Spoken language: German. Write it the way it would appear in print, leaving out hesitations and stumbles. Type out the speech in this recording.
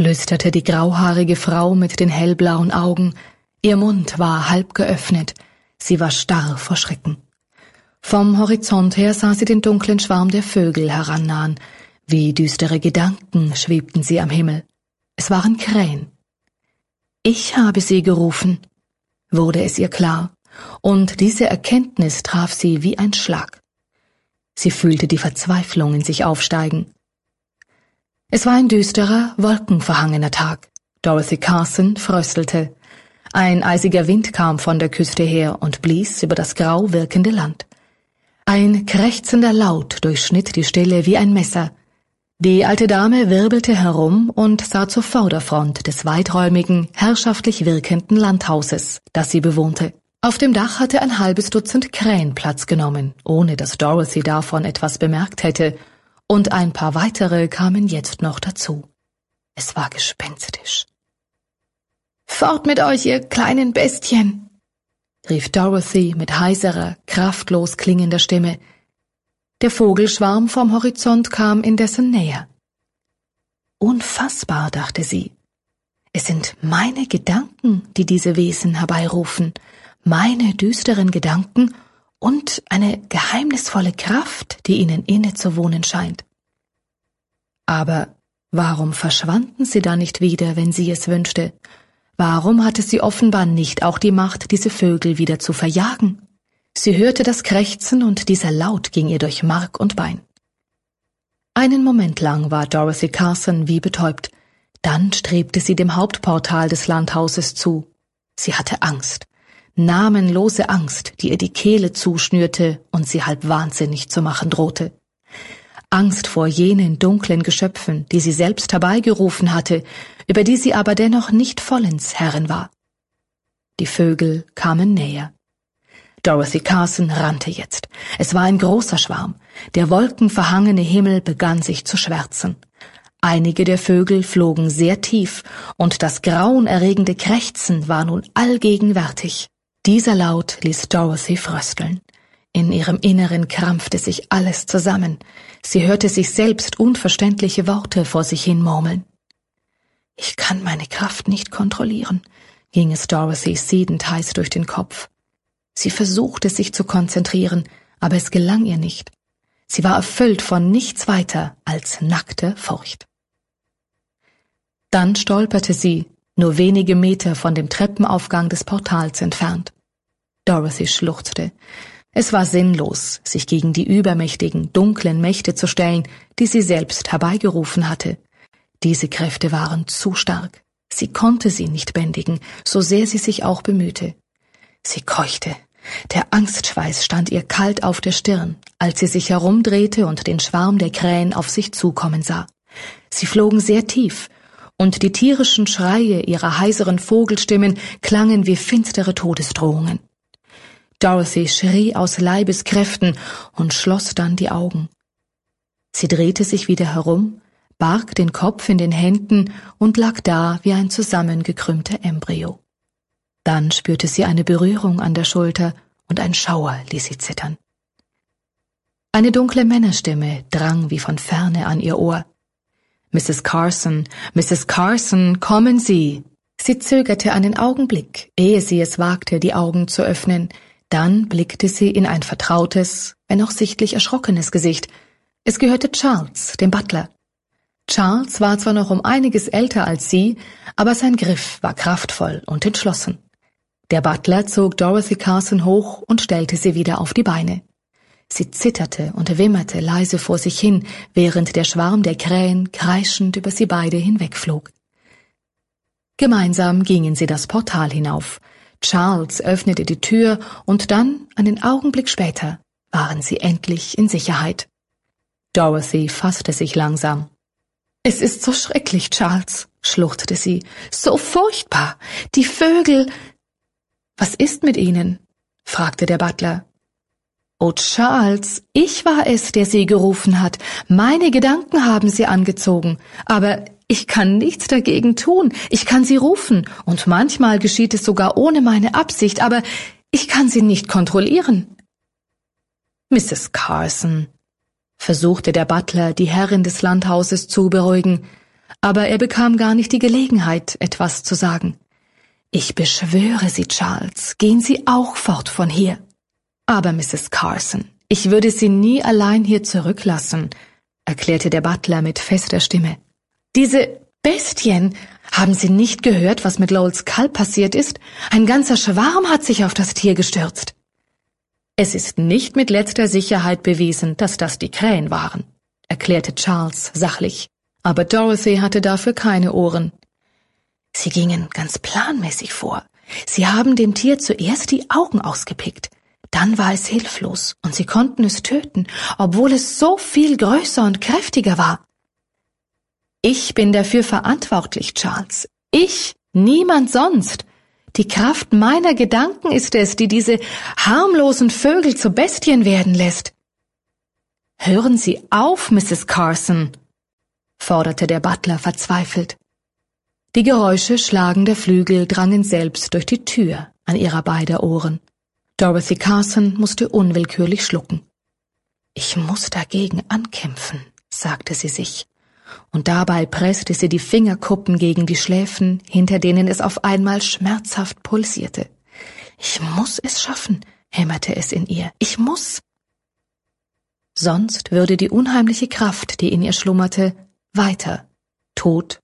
flüsterte die grauhaarige Frau mit den hellblauen Augen. Ihr Mund war halb geöffnet. Sie war starr vor Schrecken. Vom Horizont her sah sie den dunklen Schwarm der Vögel herannahen. Wie düstere Gedanken schwebten sie am Himmel. Es waren Krähen. »Ich habe sie gerufen«, wurde es ihr klar, und diese Erkenntnis traf sie wie ein Schlag. Sie fühlte die Verzweiflung in sich aufsteigen. Es war ein düsterer, wolkenverhangener Tag. Dorothy Carson fröstelte. Ein eisiger Wind kam von der Küste her und blies über das grau wirkende Land. Ein krächzender Laut durchschnitt die Stille wie ein Messer. Die alte Dame wirbelte herum und sah zur Vorderfront des weiträumigen, herrschaftlich wirkenden Landhauses, das sie bewohnte. Auf dem Dach hatte ein halbes Dutzend Krähen Platz genommen, ohne dass Dorothy davon etwas bemerkt hätte, und ein paar weitere kamen jetzt noch dazu. Es war gespenstisch. »Fort mit euch, ihr kleinen Bestien«, rief Dorothy mit heiserer, kraftlos klingender Stimme. Der Vogelschwarm vom Horizont kam indessen näher. Unfassbar, dachte sie. Es sind meine Gedanken, die diese Wesen herbeirufen, meine düsteren Gedanken und eine geheimnisvolle Kraft, die ihnen inne zu wohnen scheint. Aber warum verschwanden sie da nicht wieder, wenn sie es wünschte? Warum hatte sie offenbar nicht auch die Macht, diese Vögel wieder zu verjagen? Sie hörte das Krächzen und dieser Laut ging ihr durch Mark und Bein. Einen Moment lang war Dorothy Carson wie betäubt. Dann strebte sie dem Hauptportal des Landhauses zu. Sie hatte Angst, namenlose Angst, die ihr die Kehle zuschnürte und sie halb wahnsinnig zu machen drohte. Angst vor jenen dunklen Geschöpfen, die sie selbst herbeigerufen hatte, über die sie aber dennoch nicht vollends Herrin war. Die Vögel kamen näher. Dorothy Carson rannte jetzt. Es war ein großer Schwarm. Der wolkenverhangene Himmel begann sich zu schwärzen. Einige der Vögel flogen sehr tief, und das grauenerregende Krächzen war nun allgegenwärtig. Dieser Laut ließ Dorothy frösteln. In ihrem Inneren krampfte sich alles zusammen. Sie hörte sich selbst unverständliche Worte vor sich hin murmeln. »Ich kann meine Kraft nicht kontrollieren«, ging es Dorothy siedend heiß durch den Kopf. Sie versuchte, sich zu konzentrieren, aber es gelang ihr nicht. Sie war erfüllt von nichts weiter als nackte Furcht. Dann stolperte sie, nur wenige Meter von dem Treppenaufgang des Portals entfernt. Dorothy schluchzte. Es war sinnlos, sich gegen die übermächtigen, dunklen Mächte zu stellen, die sie selbst herbeigerufen hatte. Diese Kräfte waren zu stark. Sie konnte sie nicht bändigen, so sehr sie sich auch bemühte. Sie keuchte. Der Angstschweiß stand ihr kalt auf der Stirn, als sie sich herumdrehte und den Schwarm der Krähen auf sich zukommen sah. Sie flogen sehr tief, und die tierischen Schreie ihrer heiseren Vogelstimmen klangen wie finstere Todesdrohungen. Dorothy schrie aus Leibeskräften und schloss dann die Augen. Sie drehte sich wieder herum, barg den Kopf in den Händen und lag da wie ein zusammengekrümmter Embryo. Dann spürte sie eine Berührung an der Schulter und ein Schauer ließ sie zittern. Eine dunkle Männerstimme drang wie von ferne an ihr Ohr. »Mrs. Carson, kommen Sie!« Sie zögerte einen Augenblick, ehe sie es wagte, die Augen zu öffnen. Dann blickte sie in ein vertrautes, wenn auch sichtlich erschrockenes Gesicht. Es gehörte Charles, dem Butler. Charles war zwar noch um einiges älter als sie, aber sein Griff war kraftvoll und entschlossen. Der Butler zog Dorothy Carson hoch und stellte sie wieder auf die Beine. Sie zitterte und wimmerte leise vor sich hin, während der Schwarm der Krähen kreischend über sie beide hinwegflog. Gemeinsam gingen sie das Portal hinauf. Charles öffnete die Tür und dann, einen Augenblick später, waren sie endlich in Sicherheit. Dorothy fasste sich langsam. »Es ist so schrecklich, Charles«, schluchzte sie. »So furchtbar! Die Vögel...« »Was ist mit ihnen?« fragte der Butler. »Oh, Charles, ich war es, der sie gerufen hat. Meine Gedanken haben sie angezogen. Aber ich kann nichts dagegen tun. Ich kann sie rufen. Und manchmal geschieht es sogar ohne meine Absicht. Aber ich kann sie nicht kontrollieren.« »Mrs. Carson«, versuchte der Butler, die Herrin des Landhauses zu beruhigen. aber er bekam gar nicht die Gelegenheit, etwas zu sagen. »Ich beschwöre Sie, Charles, gehen Sie auch fort von hier.« »Aber, Mrs. Carson, ich würde Sie nie allein hier zurücklassen«, erklärte der Butler mit fester Stimme. »Diese Bestien, haben Sie nicht gehört, was mit Lowells Kalb passiert ist? Ein ganzer Schwarm hat sich auf das Tier gestürzt.« »Es ist nicht mit letzter Sicherheit bewiesen, dass das die Krähen waren«, erklärte Charles sachlich. Aber Dorothy hatte dafür keine Ohren. »Sie gingen ganz planmäßig vor. Sie haben dem Tier zuerst die Augen ausgepickt. Dann war es hilflos und sie konnten es töten, obwohl es so viel größer und kräftiger war.« »Ich bin dafür verantwortlich, Charles. Ich, niemand sonst. Die Kraft meiner Gedanken ist es, die diese harmlosen Vögel zu Bestien werden lässt.« »Hören Sie auf, Mrs. Carson«, forderte der Butler verzweifelt. Die Geräusche schlagender Flügel drangen selbst durch die Tür an ihrer beider Ohren. Dorothy Carson musste unwillkürlich schlucken. »Ich muss dagegen ankämpfen«, sagte sie sich, und dabei presste sie die Fingerkuppen gegen die Schläfen, hinter denen es auf einmal schmerzhaft pulsierte. »Ich muss es schaffen«, hämmerte es in ihr. »Ich muss!« Sonst würde die unheimliche Kraft, die in ihr schlummerte, weiter tot